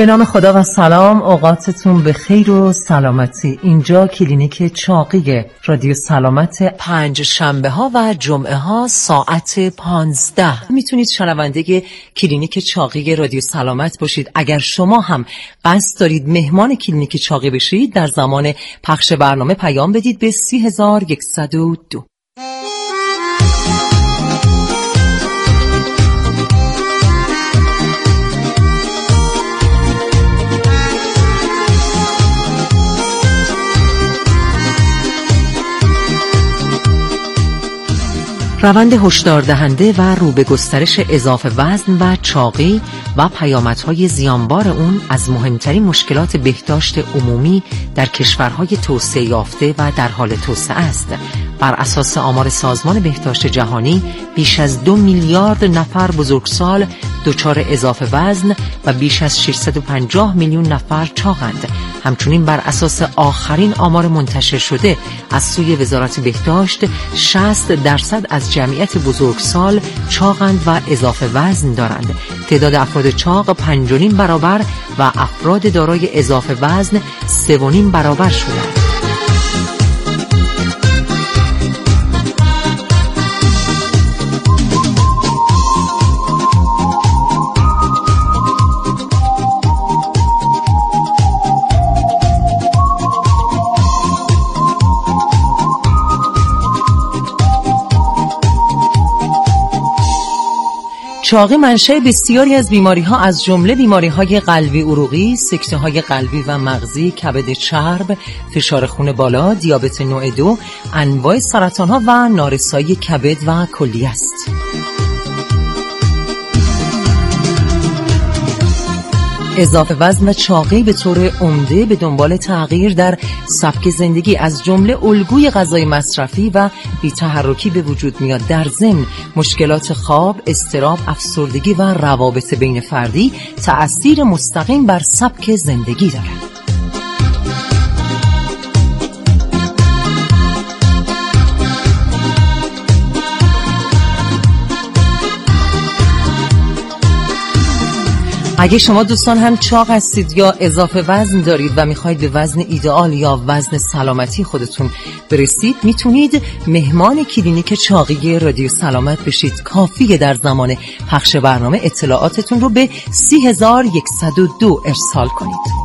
به نام خدا و سلام، اوقاتتون به خیر و سلامتی. اینجا کلینیک چاقی رادیو سلامت، 5 شنبه ها و جمعه ها ساعت 15. میتونید شنونده کلینیک چاقی رادیو سلامت باشید. اگر شما هم قصد دارید مهمان کلینیک چاقی بشید، در زمان پخش برنامه پیام بدید به 3102. روند هشدار دهنده و رو به گسترش اضافه وزن و چاقی و پیامدهای زیانبار اون از مهمترین مشکلات بهداشت عمومی در کشورهای توسعه یافته و در حال توسعه است. بر اساس آمار سازمان بهداشت جهانی، بیش از 2 میلیارد نفر بزرگسال دچار اضافه وزن و بیش از 650 میلیون نفر چاقند. همچنین بر اساس آخرین آمار منتشر شده از سوی وزارت بهداشت، 60% از جمعیت بزرگسال چاقند و اضافه وزن دارند. تعداد افراد چاق 5.5 برابر و افراد دارای اضافه وزن 3.5 برابر شدند. چاقی منشأ بسیاری از بیماری‌ها از جمله بیماری‌های قلبی عروقی، سکته‌های قلبی و مغزی، کبد چرب، فشار خون بالا، دیابت نوع 2، انواع سرطان‌ها و نارسایی کبد و کلیه است. اضافه وزن و چاقی به طور عمده به دنبال تغییر در سبک زندگی از جمله الگوی غذای مصرفی و بی‌تحرکی به وجود میاد. در ضمن مشکلات خواب، اضطراب، افسردگی و روابط بین فردی تأثیر مستقیم بر سبک زندگی دارند. اگه شما دوستان هم چاق هستید یا اضافه وزن دارید و میخواید به وزن ایدئال یا وزن سلامتی خودتون برسید، میتونید مهمان کلینیک چاقی رادیو سلامت بشید. کافیه در زمان پخش برنامه اطلاعاتتون رو به 3102 ارسال کنید.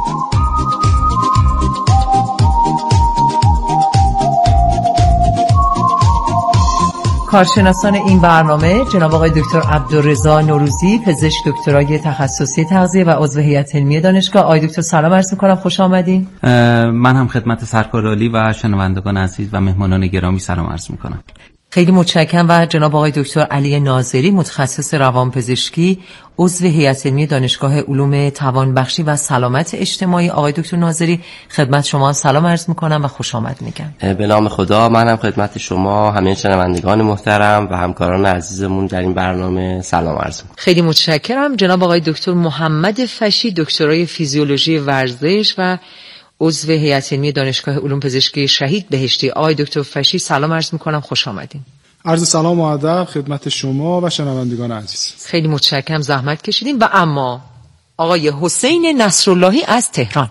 کارشناسان این برنامه جناب آقای دکتر عبدالرضا نوروزی، پزشک دکترای تخصصی تغذیه و عضو هیئت علمی دانشگاه. آقای دکتر سلام عرض می‌کنم، خوش آمدین. من هم خدمت سرکارعالی و شنوندگان عزیز و مهمانان گرامی سلام عرض می‌کنم. خیلی متشکرم. و جناب آقای دکتر علی ناظری، متخصص روانپزشکی، عضو هیئت علمی دانشگاه علوم توانبخشی و سلامت اجتماعی. آقای دکتر ناظری، خدمت شما سلام عرض میکنم و خوش آمد میگم. به نام خدا، منم خدمت شما همه شنوندگان محترم و همکاران عزیزمون در این برنامه سلام عرض میکنم. خیلی متشکرم. جناب آقای دکتر محمد فشی، دکترای فیزیولوژی ورزش و عضو هیئت علمی دانشگاه علوم پزشکی شهید بهشتی. آقای دکتر فشی سلام عرض میکنم، خوش آمدین. عرض سلام و ادب خدمت شما و شنوندگان عزیز. خیلی متشکرم، زحمت کشیدین. و اما آقای حسین نصراللهی از تهران.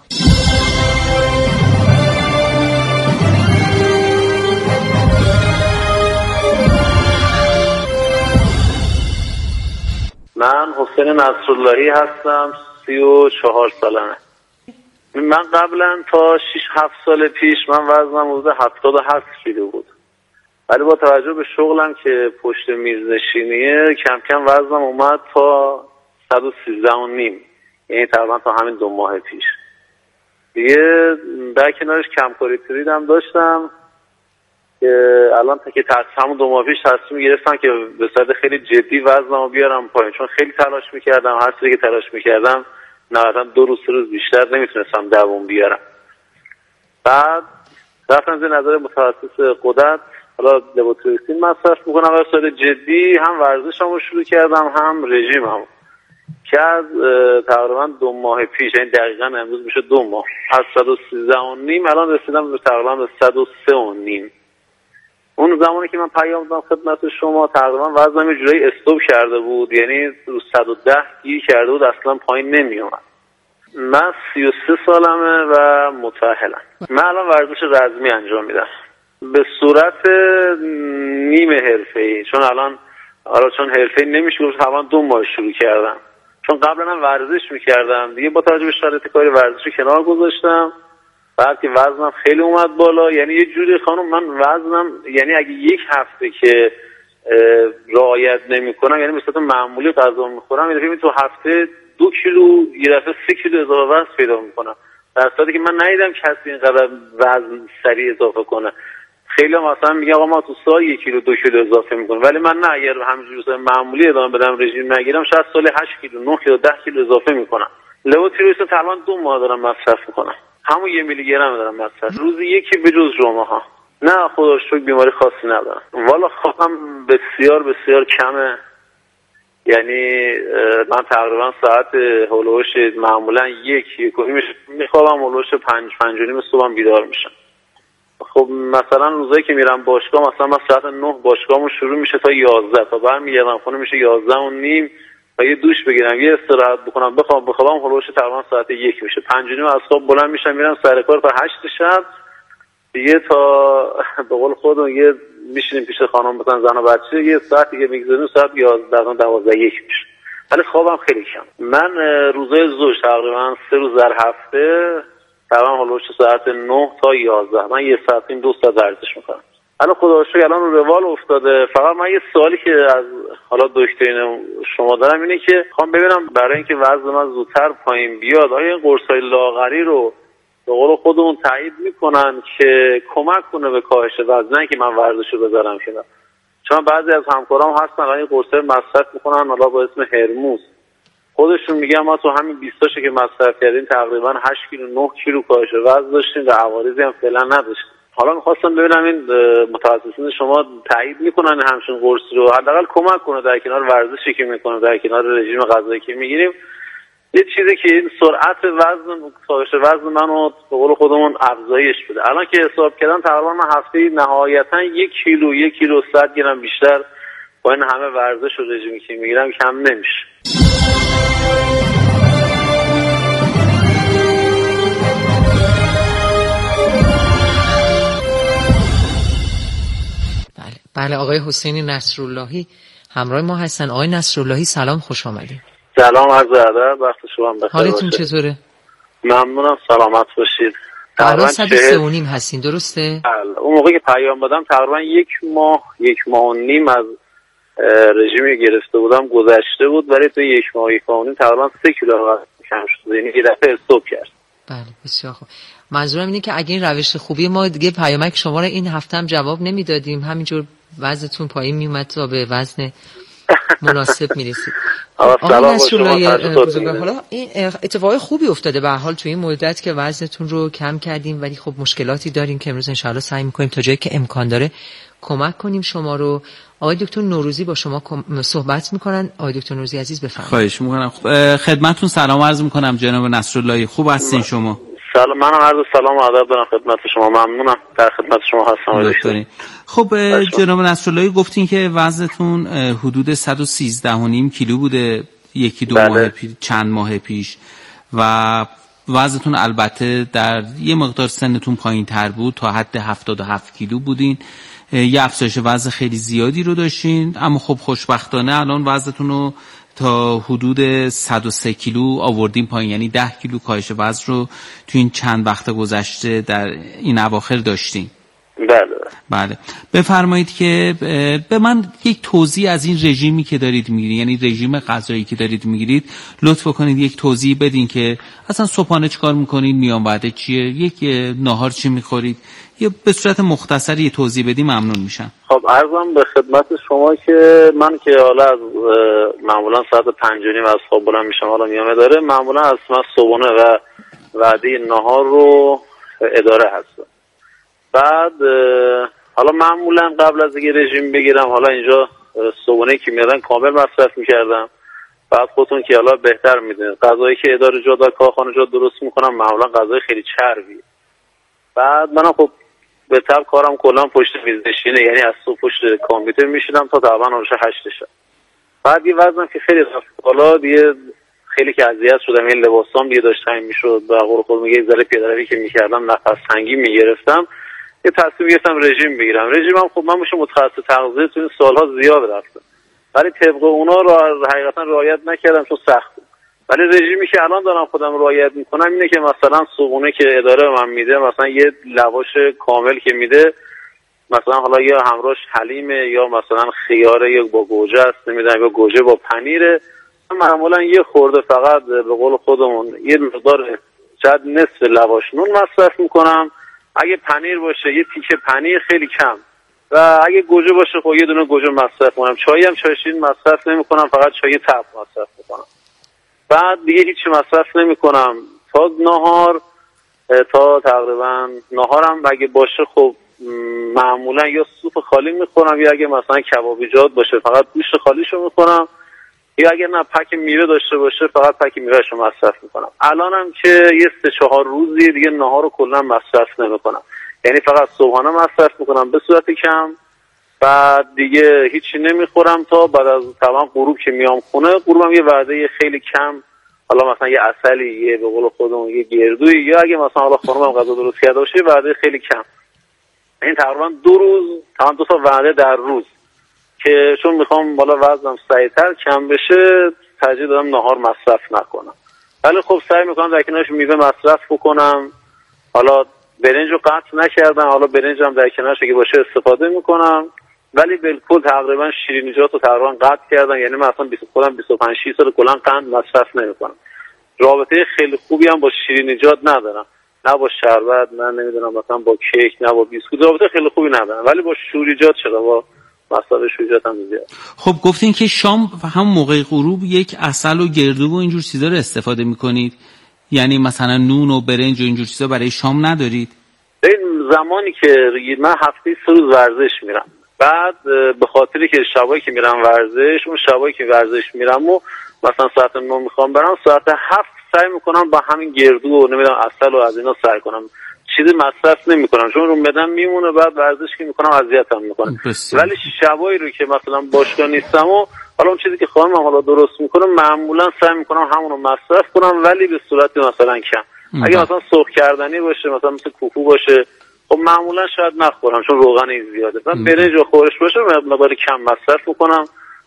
من حسین نصراللهی هستم، 34 سالمه. من قبلا تا 6-7 سال پیش من وزنم حدود 77 کیلو بود، ولی با توجه به شغلم که پشت میز نشینیه کم کم وزنم اومد تا 113.5، یعنی تقریبا تا همین 2 ماه پیش. دیگه در کنارش کمکاری پریدم داشتم که الان تا که همون 2 ماه پیش تصمیم گرفتم که به صورت خیلی جدی وزنمو بیارم پایین، چون خیلی تلاش میکردم. هر چیزی که تلاش میکردم نهایتا 2 روز 3 روز بیشتر نمیتونستم دووم بیارم. بعد رفتم زیر نظر متخصص غدد، حالا لووتیروکسین مصرف میکنم و به صورت جدی هم ورزشمو شروع کردم هم رژیممو، که از تقریبا 2 ماه پیش، یعنی دقیقاً امروز میشه 2 ماه، از 113.5 الان رسیدم به تقریبا به 103.5. اون زمانی که من پیام دادم خدمت شما تقریبا وزنم یه جورایی استوب کرده بود، یعنی رو 110 گیر کرده بود، اصلا پایین نمی اومد. من 33 سالمه و متأهلم. من الان ورزش رزمی انجام میدم به صورت نیمه حرفه‌ای، چون الان چون حرفه‌ای نمیشه گفت، حالا 2 ماه شروع کردم. چون قبلا هم ورزش میکردم دیگه، با توجه به شرایط کاری ورزش رو کنار گذاشتم. بعد که وزنم خیلی اومد بالا، یعنی یه جوری خانم من وزنم، یعنی اگه 1 هفته که رعایت نمی‌کنم، یعنی به صورت معمولی غذا می‌خورم، یعنی تو هفته 2 کیلو یه دفعه 3 کیلو اضافه وزن پیدا می‌کنم، در صورتی که من ندیدم کسی اینقدر وزن سریع اضافه کنه. خیلی مثلا میگن آقا ما تو سال 1 کیلو 2 کیلو اضافه می‌کنم، ولی من نه، اگر همینجوری به معمولی ادامه بدم، رژیم نگیرم، شاید سال 8 کیلو 9 کیلو 10 کیلو اضافه می‌کنم. لوتیروس تقریبا 2 ماه دارم مصرف می‌کنم، همون 1 میلی گرم دارم مصرف، روزی یکی به جز جمعه‌ها. نه خدا رو شکر بیماری خاصی ندارم. والا خوابم بسیار بسیار کمه، یعنی من تقریبا ساعت هولوش معمولا 1:30 میخوابم، هولوش 5:05 صبحم بیدار میشم. خب مثلا روزایی که میرم باشگاه، مثلا من ساعت 9 باشگاهمون شروع میشه تا 11، تا برمیگردم خونه میشه 11:30 و یه دوش بگیرم، یه استراحت بکنم، بخوابم هولوش تقریبا ساعت 1 میشه. 5:30 از خواب بلند میشم میرم سر کار تا 8 شب دیگه، تا به قول خودمون یه میشینیم پیش خانم مثلا زن و بچه، یه ساعت دیگه میگذاریم، ساعت 11:12 میشه. ولی خوابم خیلی کم. من روزای زوج تقریبا 3 روز در هفته تقریبا هولوش ساعت 9 تا 11 من 1 ساعت 2 ساعت ورزش میکنم. الان خدا رو شکر الان رو روال افتاده. فقط من یه سوالی که از حالا دکترین شما دارم اینه که خوام ببینم برای اینکه وزن من زودتر پایین بیاد، آیا این قرصای لاغری رو به قول خودمون تایید میکنن که کمک کنه به کاهش وزن، نه که من ورزشو بذارم کنار؟ چون بعضی از همکارام هستن این قرصا مصرف میکنن حالا با اسم هرموز، خودشون میگن ما تو همین 20 تاشو که مصرف کردیم تقریبا 8 کیلو 9 کیلو کاهش وزن داشتیم و عوارضی هم فعلا نداشتیم. حالا می‌خواستم ببینم این متخصصین شما تایید میکنن همچین قرصی رو، حداقل کمک کنه در کنار ورزشی که میکنیم، در کنار رژیم غذایی که میگیریم، یه چیزی که این سرعت وزن کاهش وزن منو به قول خودمون افزایش بده. الان که حساب کردم تقریبا من هفته‌ای نهایتا 1 کیلو 100 گرم بیشتر با این همه ورزش و رژیمی که میگیرم کم نمیشه. بله آقای حسین نصراللهی همراه ما هستن. آقای نصراللهی سلام، خوش آمدید. سلام، عرض ادب، وقت شما بخیر. حالتون چطوره؟ ممنونم، سلامت باشید. الان 103.5 هستین درسته؟ بله. اون موقع که پیام دادم تقریبا 1 ماه و نیم از رژیمی گرفته بودم گذشته بود، ولی تو 1 ماه و نیم تقریبا 3 کیلو کم شد، یعنی یه دفعه استوب کرد. بله بسیار خوب. منظورم اینه که اگه این روش خوبی ما دیگه پیامک شما رو این هفته هم جواب نمیدادیم، همینجور وزنتون پایین میومد تا به وزن مناسب میرسید. آقای نصراللهی حالا این اتفاق خوبی افتاده به هر حال توی این مدت که وزنتون رو کم کردیم، ولی خب مشکلاتی داریم که امروز ان شاءالله سعی می‌کنیم تا جایی که امکان داره کمک کنیم شما رو. آقای دکتر نوروزی با شما صحبت میکنن. آقای دکتر نوروزی عزیز بفرمایید. خواهش میکنم. خدمتتون سلام عرض میکنم جناب نصراللهی، خوب هستین شما؟ سلام، منم عرض سلام و ادب دارم خدمت شما. ممنونم، در خدمت شما هستم دکتر. خب جناب نصراللهی گفتین که وزنتون حدود 113.5 کیلو بوده 1-2 ماه چند ماه پیش و وزنتون البته در یه مقدار سنتون پایین تر بود، تا حد 77 کیلو بودین، یه افزایش وزن خیلی زیادی رو داشتین، اما خب خوشبختانه الان وزنتون رو تا حدود 103 کیلو آوردین پایین، یعنی 10 کیلو کاهش وزن رو تو این چند وقت گذشته در این اواخر داشتین. بله. بفرمایید که به من یک توضیح از این رژیمی که دارید میگیرید، یعنی رژیم غذایی که دارید میگیرید، لطف کنید یک توضیح بدین که اصلا صبحانه چیکار میکنید، میان وعده چیه، یک ناهار چی میخورید، یا به صورت مختصری یه توضیح بدی ممنون میشم. خب عرضم به خدمت شما که من که حالا از معمولا ساعت 5:30 از خواب بلند میشم، حالا میامه داره معمولا از من صبحانه و وعده ناهار رو اداره هستم. بعد حالا معمولا قبل از اینکه رژیم بگیرم، حالا اینجا صبحانه که میادن کامل مصرف میکردم. بعد خودتون که حالا بهتر میدونید غذایی که اداره جا در کارخانه جا درست میکنم معمولا غذای خیلی چربی. بعد منم خب به طب کارم کلا پشت میز نشینه، یعنی از صبح پشت کامپیوتر میشینم تا تقریبا 8 شب. بعد یه وزنم که خیلی رفت بالا، دیگه خیلی که اذیت شدم، این لباسام دیگه داشت تنگ میشد و قول خود میگه ذره پیاده‌روی که میکردم نفس تنگی میگرفتم، یه تصمیم گرفتم رژیم بگیرم. رژیمم خب من میشه متخصص تغذیه تو این سالها زیاد رفتم، ولی طبق اونا رو حقیقتا رعایت نکردم چون سخت بود. ولی رژیمی که الان دارم خودم رعایت میکنم اینه که مثلا صبحونه که اداره من میده، مثلا یه لواش کامل که میده، مثلا حالا یا همراهش حلیمه یا مثلا خیاره یا با گوجه است، نمیدونم یا گوجه با پنیره. من معمولا یه خورده فقط به قول خودمون یه مقدار شاید نصف لواش نون مصرف میکنم. اگه پنیر باشه یه تیکه پنیر خیلی کم، و اگه گوجه باشه خب یه دونه گوجه مصرف کنم. چایی هم چای شیرین مصرف نمیکنم، فقط چای تلخ مصرف میکنم. بعد دیگه هیچی مصرف نمیکنم تا نهار، تا تقریبا نهارم اگه باشه خب معمولا یا سوپ خالی میخورم، یا اگه مثلا کبابیجات باشه فقط گوشت خالیشو میخورم، یا اگه نه پک میوه داشته باشه فقط پک میوهشو مصرف میکنم. الانم که یه 3-4 روزی دیگه نهار رو کلا مصرف نمیکنم، یعنی فقط صبحانه مصرف میکنم به صورت کم، بعد دیگه هیچی نمیخورم تا بعد از تمام غروب که میام خونه. غروبم یه وعده خیلی کم، حالا مثلا یه عسلی، یه به قول خودمون یه گردویی، یا اگه مثلا حالا خانمم غذا درست کرده باشه وعده خیلی کم. این تقریبا 2 روز، تمام 2 تا وعده در روز، که چون میخوام بالا وزنم سریعتر کم بشه ترجیح دادم نهار مصرف نکنم. ولی خب سعی میکنم در کنارش میوه مصرف بکنم. حالا برنج رو قطع نکردم، حالا برنج هم در کنارش اگه باشه استفاده میکنم، ولی بالکل تقریبا شیرینیجات رو تقریبا قطع کردم. یعنی من اصلا 25-6 سال کلا قند مصرف نمیکنم. رابطه خیلی خوبی هم با شیرینیجات ندارم، نه با شربت، نه نمیدونم مثلا با کیک، نه با بیسکویت، رابطه خیلی خوبی ندارم. ولی با شوریجات چرا، با مسائل شوریجات هم زیاد. خب گفتین که شام هم موقع غروب یک عسل و گردو و اینجور چیزا رو استفاده میکنید، یعنی مثلا نون و برنج و اینجور چیزا برای شام ندارید؟ این زمانی که من هفته 3 روز ورزش میرم، بعد به خاطری که شبایی که میرم ورزش، اون شبایی که ورزش میرم و مثلا ساعت 9 میخوام برم، ساعت 7 سعی میکنم با همین گردو و نمیدونم عسل و از اینا سعی کنم چیزی مصرف نمیکنم، چون رو بدن میمونه، بعد ورزش که میکنم اذیتم میکنه. ولی شبایی رو که مثلا باشگاه نیستم و حالا اون چیزی که خانمم حالا درست میکنه معمولا سعی میکنم همون رو مصرف کنم، ولی به صورت مثلا کم. اگه مثلا سرخ کردنی باشه، مثلا مثل کوکو باشه، خب معمولا شاید نخورم چون روغن این زیاده. من برنج و خورش باشه مقدار کم مصرف میکنم.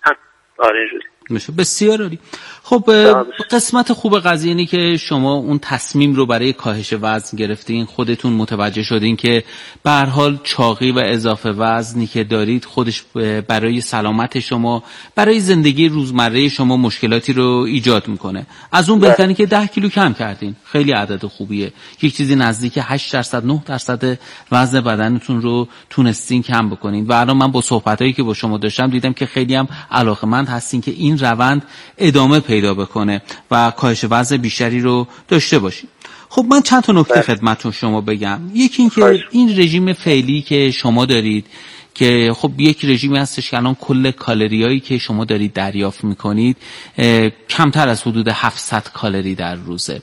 آره اینجوری میشه. بسیار عالی. خب قسمت خوب قضیه اینه که شما اون تصمیم رو برای کاهش وزن گرفتین، خودتون متوجه شدین که به هر حال چاقی و اضافه وزنی که دارید خودش برای سلامت شما، برای زندگی روزمره شما مشکلاتی رو ایجاد میکنه. از اون بهتره که 10 کیلو کم کردین، خیلی عدد خوبیه. یک چیزی نزدیک 8%-9% وزن بدنتون رو تونستین کم بکنین و الان من با صحبتایی که با شما داشتم دیدم که خیلی هم علاقه‌مند هستین که این روند ادامه پیدا بکنه و کاهش وزن بیشتری رو داشته باشین. خب من چند تا نکته خدمتتون شما بگم. یکی این که این رژیم فعلی که شما دارید که خب یک رژیمی هستش که الان کل کالریایی که شما دارید دریافت میکنید کمتر از حدود 700 کالری در روزه.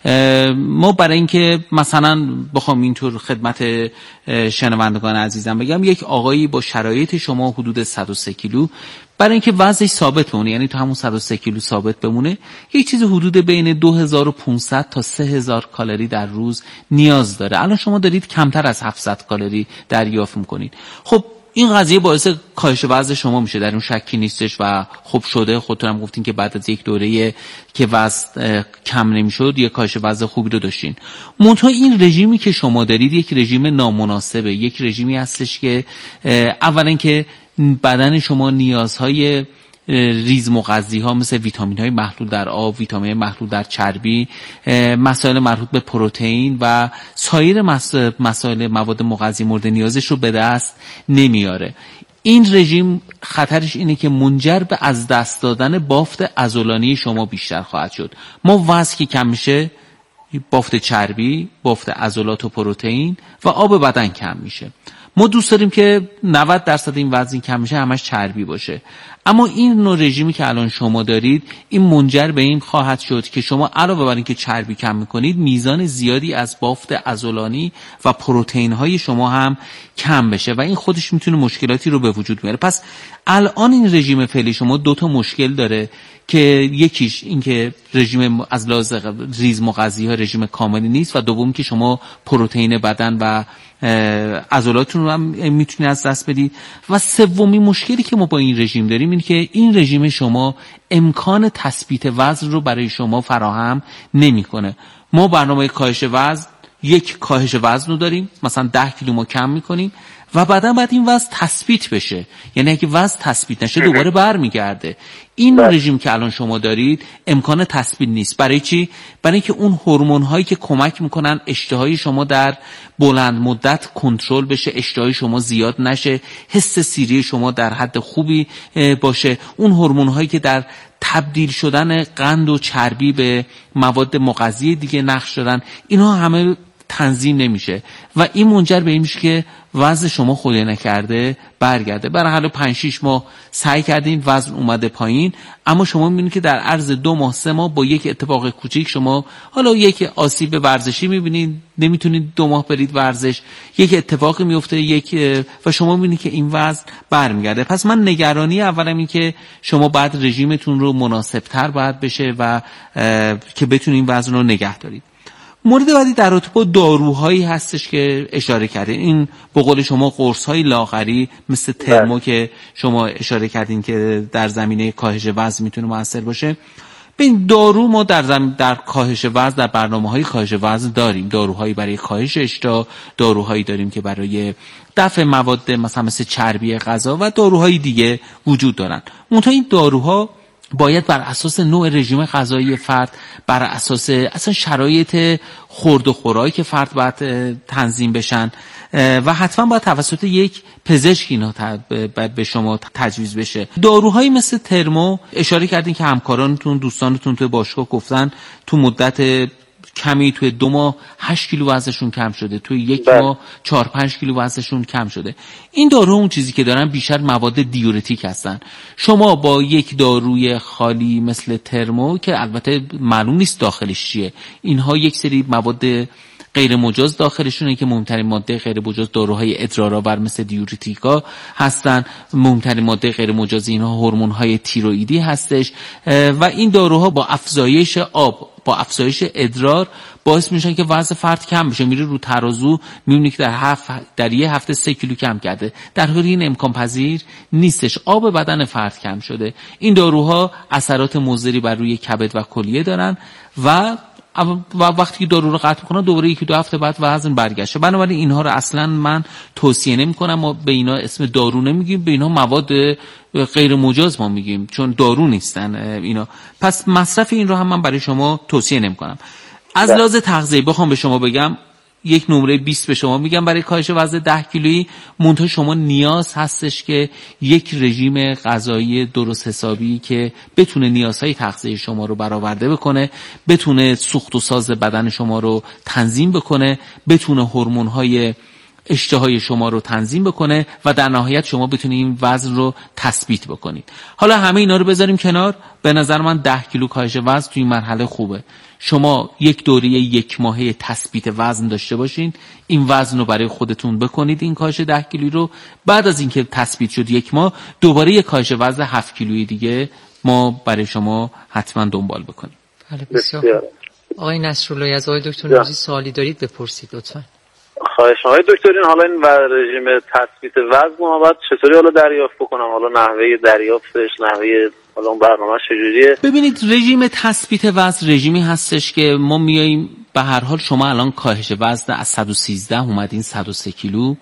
ما برای اینکه مثلا بخوام اینطور خدمت شنوندگان عزیزم بگم، یک آقایی با شرایط شما حدود 103 کیلو برای اینکه وزنش ثابت بمونه، یعنی تو همون 103 کیلو ثابت بمونه، یک چیز حدود بین 2500 تا 3000 کالری در روز نیاز داره. الان شما دارید کمتر از 700 کالری دریافت میکنید. خب این قضیه باعث کاهش وزن شما میشه، در اون شکی نیستش و خب شده. خودتون هم گفتین که بعد از یک دوره که وزن کم نمیشد یک کاهش وزن خوبی رو داشتین. منتها این رژیمی که شما دارید یک رژیم نامناسبه، یک رژیمی هستش که اولا که بدن شما نیازهای ریز مغذی ها مثل ویتامین های محلول در آب، ویتامین محلول در چربی، مسائل مربوط به پروتئین و سایر مسائل مواد مغذی مورد نیازش رو به دست نمیاره. این رژیم خطرش اینه که منجر به از دست دادن بافت عضلانی شما بیشتر خواهد شد. ما وزن که کم میشه، بافت چربی، بافت عضلات و پروتئین و آب بدن کم میشه. ما دوست داریم که 90% این وزن کم میشه همش چربی باشه. اما این نوع رژیمی که الان شما دارید این منجر به این خواهد شد که شما علاوه بر اینکه چربی کم میکنید میزان زیادی از بافت عضلانی و پروتئین های شما هم کم بشه و این خودش میتونه مشکلاتی رو به وجود بیاره. پس الان این رژیم فعلی شما 2 تا مشکل داره که یکیش این که رژیم از لحاظ ریز مغذی ها رژیم کاملی نیست و دوم که شما پروتئین بدن و عضلاتتون رو هم میتونید از دست بدید و سومی مشکلی که ما با این رژیم داریم اینه که این رژیم شما امکان تثبیت وزن رو برای شما فراهم نمیکنه. ما برنامه کاهش وزن یک کاهش وزن رو داریم، مثلا 10 کیلو ما کم میکنیم و بعد این وزن تثبیت بشه، یعنی اگه وزن تثبیت نشه دوباره برمیگرده. این رژیم که الان شما دارید امکان تثبیت نیست. برای چی؟ برای اینکه اون هورمون هایی که کمک میکنن اشتهای شما در بلند مدت کنترل بشه، اشتهای شما زیاد نشه، حس سیری شما در حد خوبی باشه، اون هورمون هایی که در تبدیل شدن قند و چربی به مواد مغذی دیگه نقش دارن، اینها همه تنظیم نمیشه و این منجر به این میشه که وزن شما خدای نکرده برگرده. برای حالا 5-6 ماه سعی کردین وزن اومده پایین، اما شما میبینید که در عرض 2 ماه 3 ماه با یک اتفاق کوچیک شما حالا یک آسیب ورزشی میبینید، نمیتونید 2 ماه برید ورزش، یک اتفاقی میفته و شما میبینید که این وزن برمیگرده. پس من نگرانی اولم این که شما بعد رژیمتون رو مناسب‌تر باید بشه و که بتونید این وزن رو نگه دارید. مورد بعدی در رابطه با داروهایی هستش که اشاره کردین. این به قول شما قرص‌های لاغری مثل ترمو که شما اشاره کردین که در زمینه کاهش وزن میتونه موثر باشه. ببین دارو ما در کاهش وزن در برنامه‌های کاهش وزن داریم. داروهایی برای کاهش اشتها، داروهایی داریم که برای دفع مواد مثل چربی غذا و داروهای دیگه وجود دارن. منتها این داروها باید بر اساس نوع رژیم غذایی فرد، بر اساس اصلا شرایط خورد و خوراک که فرد باید تنظیم بشن و حتما باید توسط یک پزشک اینا به شما تجویز بشه. داروهایی مثل ترمو اشاره کردین که همکارانتون دوستانتون توی باشگاه گفتن تو مدت کمی توی 2 ماه 8 کیلو وزنشون کم شده، توی 1 ماه 4-5 کیلو وزنشون کم شده. این داروها اون چیزی که دارن بیشتر مواد دیورتیک هستن. شما با یک داروی خالی مثل ترمو که البته معلوم نیست داخلش چیه، اینها یک سری مواد غیر مجاز داخلشونه که مهمترین ماده غیر مجاز داروهای ادرارآور مثل دیورتیکا هستن. مهمترین ماده غیر مجاز اینها هورمون‌های تیروئیدی هستش و این داروها با افزایش آب، با افزایش ادرار باعث میشن که وزن فرد کم بشه. میره رو ترازو میبینی که در یه هفته 3 کیلو کم کرده، در حالی این امکان پذیر نیستش. آب بدن فرد کم شده. این داروها اثرات مضری بر روی کبد و کلیه دارن و وقتی که دارو رو قطع میکنن دوباره 1-2 هفته بعد وزن برگشته. بنابراین اینها رو اصلا من توصیه نمیکنم. ما به اینا اسم دارو نمیگیم، به اینا مواد غیر مجاز ما میگیم، چون دارو نیستن اینا. پس مصرف این رو هم من برای شما توصیه نمیکنم. از لحاظ تغذیه بخوام به شما بگم، یک نمره 20 به شما میگم برای کاهش وزن 10 کیلویی. منتها شما نیاز هستش که یک رژیم غذایی درست حسابی که بتونه نیازهای تغذیه شما رو برآورده بکنه، بتونه سوخت و ساز بدن شما رو تنظیم بکنه، بتونه هورمون‌های اشتهای شما رو تنظیم بکنه و در نهایت شما بتونید این وزن رو تثبیت بکنید. حالا همه اینا رو بذاریم کنار. به نظر من 10 کیلو کاهش وزن توی این مرحله خوبه. شما یک دوره 1 ماهه تثبیت وزن داشته باشین، این وزن رو برای خودتون بکنید، این کاهش 10 کیلویی رو. بعد از اینکه تثبیت شد 1 ماه دوباره یک کاهش وزن 7 کیلویی دیگه ما برای شما حتما دنبال بکنیم. بله بسیار. آقای نصراللهی از آقای دکتر نوروزی سوالی دارید بپرسید لطفاً. خواهش می‌کنم. آقای دکتر این حالا این رژیم تثبیت وزن ما باید چطوری حالا دریافت بکنم؟ حالا نحوه دریافتش، نحوه حالا اون برنامه چجوریه؟ ببینید رژیم تثبیت وزن رژیمی هستش که ما میاییم به هر حال شما الان کاهش وزن از 113 اومدین 103 کیلو،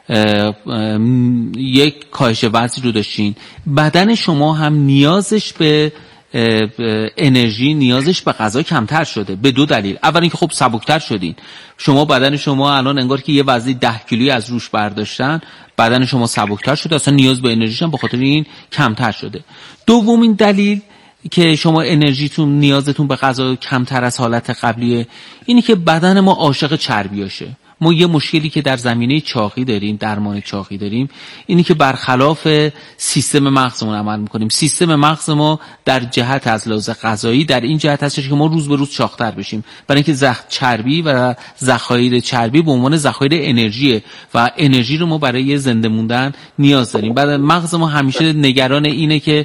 یک کاهش وزن رو داشتین. بدن شما هم نیازش به انرژی، نیازش به غذا کمتر شده به 2 دلیل. اول اینکه خب سبکتر شدین. شما بدن شما الان انگار که یه وزن 10 کیلویی از روش برداشتن، بدن شما سبکتر شده، اصلا نیاز به انرژیش هم به خاطر این کمتر شده. دومین دلیل که شما انرژیتون، نیازتون به غذا کمتر از حالت قبلیه، اینی که بدن ما عاشق چربیاشه. ما یه مشکلی که در زمینه چاقی داریم، درمان چاقی داریم، اینی که برخلاف سیستم مغزمون عمل میکنیم. سیستم مغز ما در جهت از لحاظ غذایی در این جهت هستش که ما روز به روز چاق‌تر بشیم، برای اینکه چربی و ذخایر چربی به عنوان ذخایر انرژیه و انرژی رو ما برای زنده موندن نیاز داریم. بعد مغز ما همیشه نگران اینه که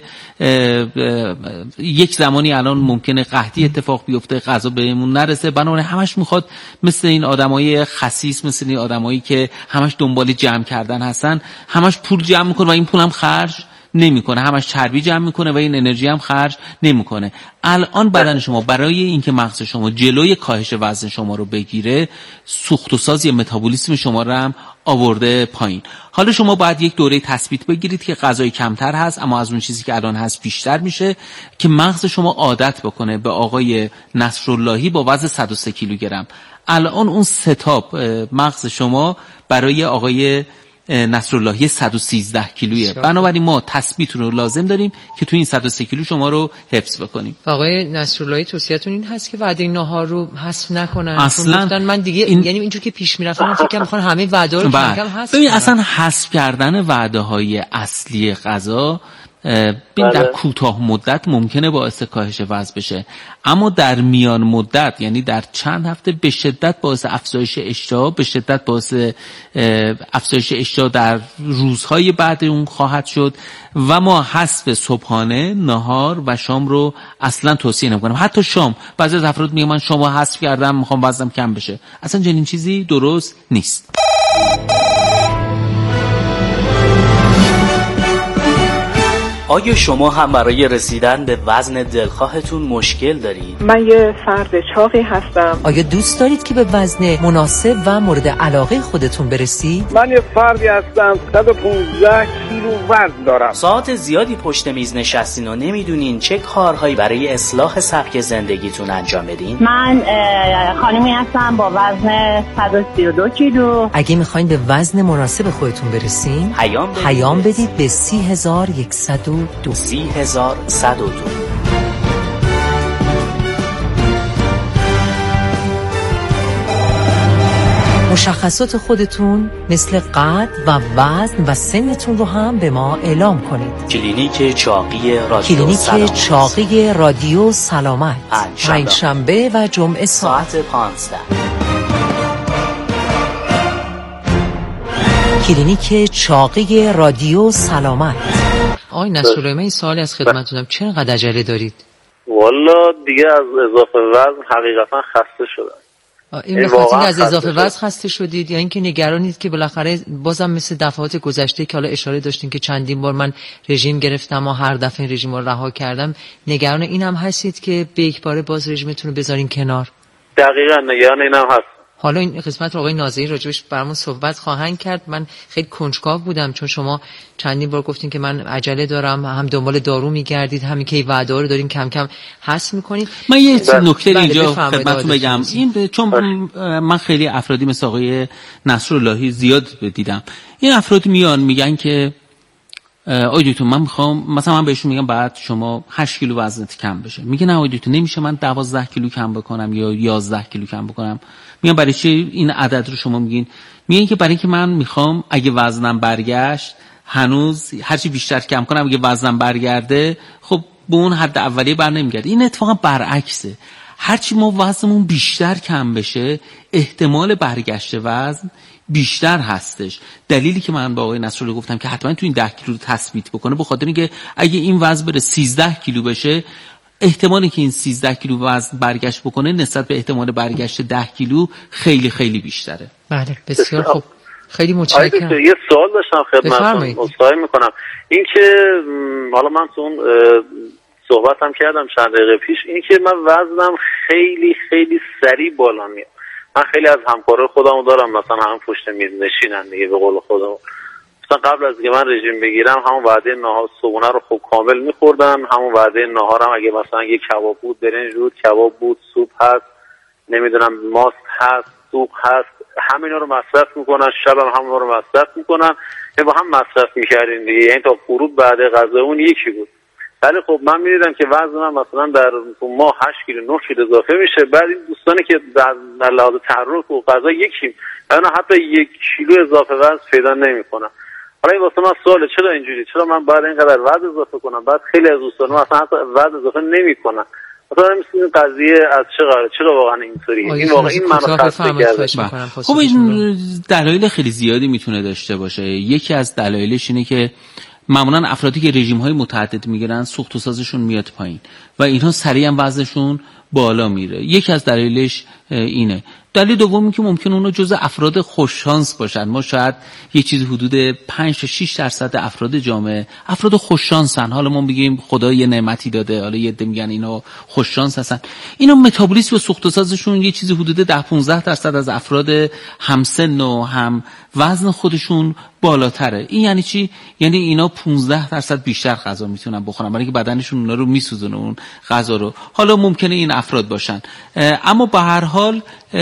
یک زمانی الان ممکنه قحطی اتفاق بیفته، غذا بهمون نرسه، بنابراین همش میخواد مثل این آدمای خسیس، مثل این آدمایی که همش دنبال جمع کردن هستن، همش پول جمع میکنه و این پول هم خرج نمیکنه، همش چربی جمع میکنه و این انرژی هم خرج نمیکنه. الان بدن شما برای اینکه مغز شما جلوی کاهش وزن شما رو بگیره، سوخت و ساز متابولیسم شما رو هم آورده پایین. حالا شما باید یک دوره تثبیت بگیرید که غذای کمتر هست اما از اون چیزی که الان هست بیشتر میشه، که مغز شما عادت بکنه به آقای نصراللهی با وزن 103 کیلوگرم. الان اون ستاپ مغز شما برای آقای نصراللهی 113 کیلویه، بنابراین ما تثبیت رو لازم داریم که تو این 103 کیلو شما رو حفظ بکنیم. آقای نصراللهی توصیه‌تون این هست که وعده ناهار رو حذف نکنن؟ اصلا من دیگه یعنی اینجور که پیش میرفتم فکر کنم میخوان همه وعده رو کم کم حذف کنن. اصلا حذف کردن وعده های اصلی غذا در کوتاه مدت ممکنه باعث کاهش وزن بشه، اما در میان مدت، یعنی در چند هفته، به شدت باعث افزایش اشتها، به شدت باعث افزایش اشتها در روزهای بعد اون خواهد شد و ما حذف صبحانه، نهار و شام رو اصلا توصیه نمی‌کنم. حتی شام، بعضی از افراد میگن من شامو حذف کردم میخوام وزنم کم بشه، اصلا چنین چیزی درست نیست. آیا شما هم برای رسیدن به وزن دلخواهتون مشکل دارید؟ من یه فرد چاقی هستم. آیا دوست دارید که به وزن مناسب و مورد علاقه خودتون برسید؟ من یه فردی هستم 115 کیلو وزن دارم. ساعت زیادی پشت میز نشستین و نمیدونین چه کارهایی برای اصلاح سبک زندگیتون انجام بدین؟ من خانمی هستم با وزن 132 کیلو. اگه میخواین به وزن مناسب خودتون برسین، پیام بدید به 30102. 30102. مشخصات خودتون مثل قد و وزن و سنتون رو هم به ما اعلام کنید. کلینیک چاقی رادیو سلامت، پنجشنبه و جمعه ساعت 15. کلینیک چاقی رادیو سلامت. آقای نصراللهی، من این سوالی از خدمتتون دارم، چقدر عجله دارید؟ والا دیگه از اضافه وزن حقیقتا خسته شدم. این بخاطر از اضافه وزن خسته شدید یا اینکه نگرانید که بالاخره بازم مثل دفعات گذشته که حالا اشاره داشتین که چندین بار من رژیم گرفتم و هر دفعه این رژیم رو رها کردم، نگران این هم هستید که به یک باره باز رژیمتون رو بذارین کنار؟ دقیقاً نگران اینم هست. حالا این قسمت رو آقای ناظری راجبش برامون صحبت خواهند کرد. من خیلی کنجکاو بودم چون شما چندین بار گفتین که من عجله دارم، هم دنبال دارو میگردید، همین که وعده رو دارین کم کم حذف میکنید. من یه نکته اینجا خدمتتون بگم، این چون من خیلی افرادی مثل آقای نصراللهی زیاد دیدم، این افراد میان میگن که آقای دکتر من میخوام، مثلا من بهشون میگم بعد شما 8 کیلو وزنت کم بشه، میگه نه آقای دکتر نمیشه من 12 کیلو کم بکنم یا 11 کیلو کم بکنم. میگم برای چی این عدد رو شما میگین؟ میگن که برای اینکه من میخوام اگه وزنم برگشت، هنوز هرچی بیشتر کم کنم اگه وزنم برگرده خب به اون حد اولیه بر نمیگرده. این اتفاقا برعکسه، هرچی ما وزنمون بیشتر کم بشه احتمال برگشت وزن بیشتر هستش. دلیلی که من با آقای نصراللهی گفتم که حتما تو این 10 کیلو رو تثبیت بکنه، به خاطر اینکه اگه این وزن بره 13 کیلو بشه، احتمالی که این 13 کیلو وزن برگشت بکنه نسبت به احتمال برگشت 10 کیلو خیلی خیلی بیشتره. بله بسیار خوب، خیلی متشکرم. یه سوال داشتم خدمتتون، عذرخواهی میکنم. این که حالا من تو اون صحبتم کردم چند دقیقه پیش، این که من وزنم خیلی خیلی سریع بالا میاد. من خیلی از همکارای خودمو دارم مثلا هم پشت میز نشینن دیگه، به قول خودم مثلا قبل از که من رژیم بگیرم همون وعده نهار صبحونه رو خوب کامل میخوردم، همون وعده نهارم اگه مثلا یه کباب بود، برنج بود، کباب بود، سوپ هست، نمیدونم ماست هست، سوپ هست، همینا رو مصرف میکنن، شبم همون رو مصرف میکنن، با هم مصرف میکردیم دیگه، یعنی تا غروب بعد غذا اون یکی بود. ولی خب من می‌دیدم که وزن من مثلا در ماه 8 کیلو 9 کیلو اضافه میشه. بعد این دوستانی که در لحاظ تحرک و غذا یکیم، انا حتی 1 کیلو اضافه وزن پیدا نمی‌کنم. حالا این واسه من سواله چرا اینجوری؟ چرا من باید اینقدر وزن اضافه کنم؟ بعد خیلی از دوستان مثلا حتی وزن اضافه نمی‌کنن. مثلا این قضیه از چه قراره؟ چرا واقعا اینطوریه؟ این واقعا این منو خسته کرده. خب این دلایل خیلی زیادی میتونه داشته باشه. یکی از دلایلش اینه که معمولا افرادی که رژیم‌های متعدد میگیرن سوخت و سازشون میاد پایین و اینها سریعا وزنشون بالا میره. یکی از دلایلش اینه. دلیل دومی که ممکن اونا جزء افراد خوششانس باشن. ما شاید یه چیزی حدود 5 تا 6% افراد جامعه افراد خوششانسن. حالا ما بگیم خدا یه نعمتی داده، حالا یه عده میگن اینا خوششانس هستن. اینا متابولیسم و سوخت و سازشون یه چیزی حدود 10-15% از افراد همسن و هم وزن خودشون بالاتره. این یعنی چی؟ یعنی اینا 15% بیشتر غذا میتونن بخورن برای اینکه بدنشون اونا رو میسوزونه اون غذا رو. حالا ممکنه این افراد باشن، اما به هر حال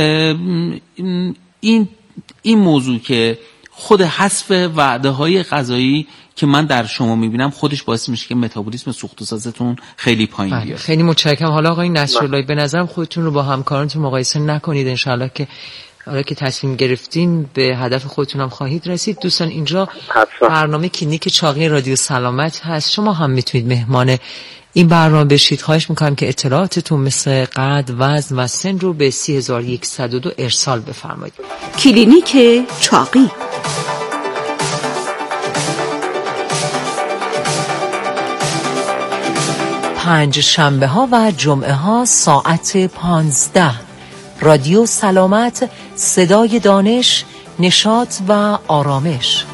این موضوع که خود حذف وعده‌های غذایی که من در شما میبینم خودش باعث میشه که متابولیسم سوخت و سازتون خیلی پایین بیاد. خیلی متشکرم. حالا آقای نصراللهی به نظرم خودتون رو با همکارانتون مقایسه نکنید. انشالله که حالا که تصمیم گرفتین به هدف خودتون هم خواهید رسید. دوستان اینجا برنامه کلینیک چاقی رادیو سلامت هست. شما هم میتونید مهمان این برنامه بشید. خواهش میکنم که اطلاعاتتون مثل قد، وزن و سن رو به 3102 ارسال بفرمایید. کلینیک چاقی. پنج شنبه ها و جمعه ها ساعت 15. رادیو سلامت، صدای دانش، نشاط و آرامش.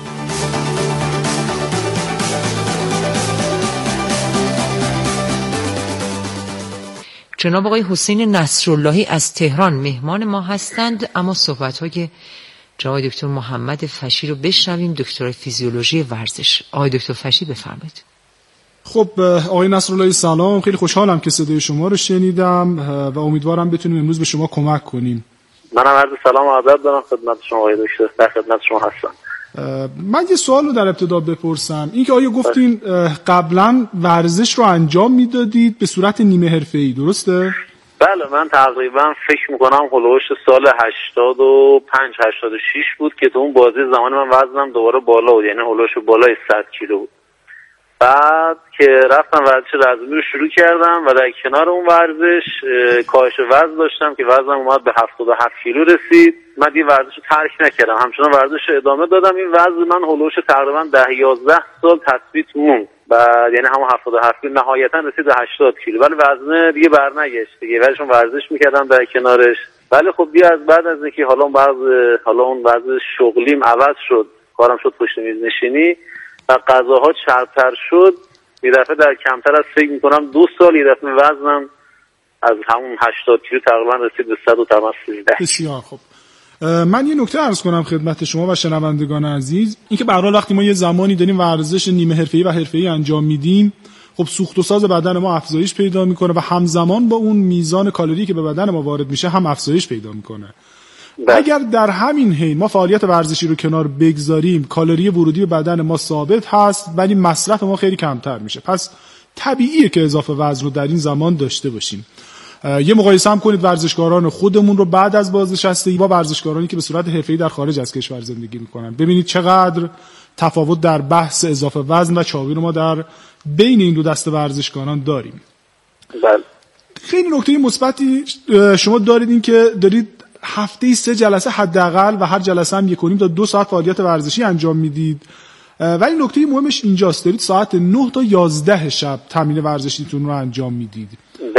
جناب آقای حسین نصراللهی از تهران مهمان ما هستند، اما صحبت‌های جناب دکتر محمد فشی رو بشنویم، دکتر فیزیولوژی ورزش. آقای دکتر فشی بفرمایید. خب آقای نصراللهی سلام، خیلی خوشحالم که صدای شما رو شنیدم و امیدوارم بتونیم امروز به شما کمک کنیم. منم عرض سلام و ادب دارم خدمت شما آقای دکتر، در خدمت شما هستم. من یه سوال رو در ابتدا بپرسم. این که آیا گفتین قبلا ورزش رو انجام میدادید به صورت نیمه حرفه‌ای، درسته؟ بله، من تقریبا فکر میکنم هولوش سال 85 86 بود که تو اون بازی زمان من وزنم دوباره بالا بود، یعنی هولوش بالای 100 کیلو بود. بعد که رفتم ورزش رزمی رو شروع کردم و در کنار اون ورزش کاهش وزن داشتم که وزنم اومد به 77 کیلو رسید. من دیگه ورزش رو ترک نکردم، همچنان ورزش رو ادامه دادم. این وزن من هولوش تقریبا 10-11 سال تثبیت موند، بعد یعنی همون 77 کیلو نهایتا رسید به 80 کیلو، ولی وزن دیگه برنگشت دیگه، ولی چون ورزش میکردم در کنارش. ولی خب بیا از بعد از اینکه حالا اون وضع شغلیم عوض شد، کارم شد پشت میز نشینی و غذاها چربتر شد، یه دفعه در کمتر از فکر میکنم 2 سال یه دفعه وزنم از همون 80 کیلو تقریبا رسید به 113. بسیار خوب. من یه نکته عرض کنم خدمت شما و شنوندگان عزیز، اینکه به هر حال وقتی ما یه زمانی داریم ورزش نیمه حرفه‌ای و حرفه‌ای انجام میدیم، خب سوخت و ساز بدن ما افزایش پیدا میکنه و همزمان با اون میزان کالری که به بدن ما وارد میشه هم افزایش پیدا میکنه. اگر در همین حین ما فعالیت ورزشی رو کنار بگذاریم، کالری ورودی به بدن ما ثابت هست ولی مصرف ما خیلی کمتر میشه. پس طبیعیه که اضافه وزن رو در این زمان داشته باشیم. یه مقایسه هم کنید ورزشکاران خودمون رو بعد از بازنشستگی با ورزشکارانی که به صورت حرفه‌ای در خارج از کشور زندگی میکنن. ببینید چقدر تفاوت در بحث اضافه وزن و چاقی رو ما در بین این دو دسته ورزشکاران داریم. بله. خیلی نکته مثبتی شما دارید، این که دارید هفته‌ای 3 جلسه حداقل و هر جلسه هم 1.5 تا 2 ساعت فعالیت ورزشی انجام میدید. ولی نکته مهمش اینجاست، دارید ساعت 9 تا 11 شب تمرین ورزشیتون رو انجام میدید.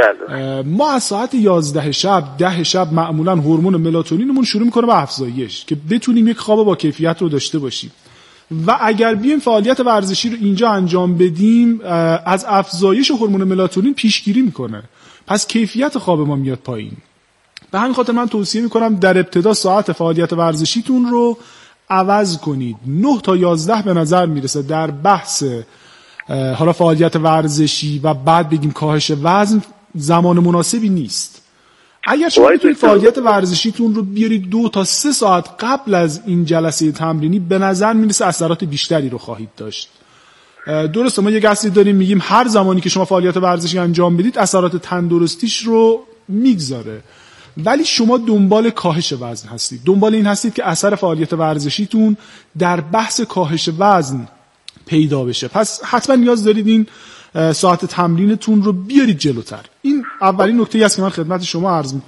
ما از ساعت 11 شب 10 شب معمولا هورمون ملاتونینمون شروع میکنه به افزایش که بتونیم یک خواب با کیفیت رو داشته باشیم و اگر بیایم فعالیت ورزشی رو اینجا انجام بدیم از افزایش هورمون ملاتونین پیشگیری میکنه، پس کیفیت خواب ما میاد پایین. به همین خاطر من توصیه میکنم در ابتدا ساعت فعالیت ورزشیتون رو عوض کنید. 9 تا 11 به نظر میرسه در بحث حالا فعالیت ورزشی و بعد بگیم کاهش وزن زمان مناسبی نیست. اگر شما بتونید فعالیت ورزشیتون رو بیارید 2 تا 3 ساعت قبل از این جلسه تمرینی، به نظر میرسه اثرات بیشتری رو خواهید داشت. درسته ما یک اصلی داریم میگیم هر زمانی که شما فعالیت ورزشی انجام بدید اثرات تندرستیش رو میگذاره، ولی شما دنبال کاهش وزن هستید، دنبال این هستید که اثر فعالیت ورزشیتون در بحث کاهش وزن پیدا بشه. پس حتما نیاز دارید این ساعت تمرینتون رو بیارید جلوتر. این اولین نکته‌ای است که من خدمت شما عرض می‌کنم.